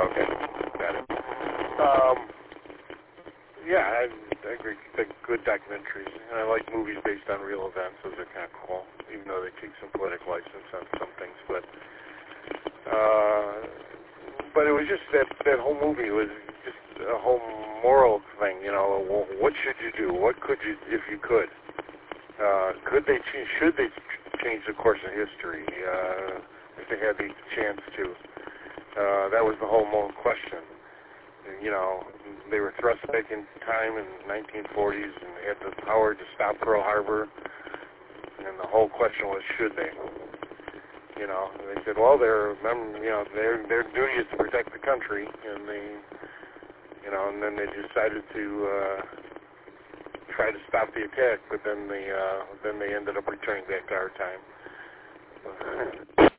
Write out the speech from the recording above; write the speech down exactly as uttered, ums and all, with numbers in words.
Okay, got it. Um, yeah, I, I agree. They're good documentaries. And I like movies based on real events. Those are kind of cool, even though they take some poetic license on some things. But uh, but it was just that that whole movie was just a whole moral thing. You know, what should you do? What could you, if you could? Uh, could they change? Should they change the course of history? Uh, if they had the chance to? Uh, that was the whole moral question. You know, they were thrust back in time in the nineteen forties and they had the power to stop Pearl Harbor. And the whole question was, should they? You know, and they said, well, their you know, their their duty is to protect the country, and they, you know, and then they decided to uh, try to stop the attack, but then they uh, then they ended up returning back to our time.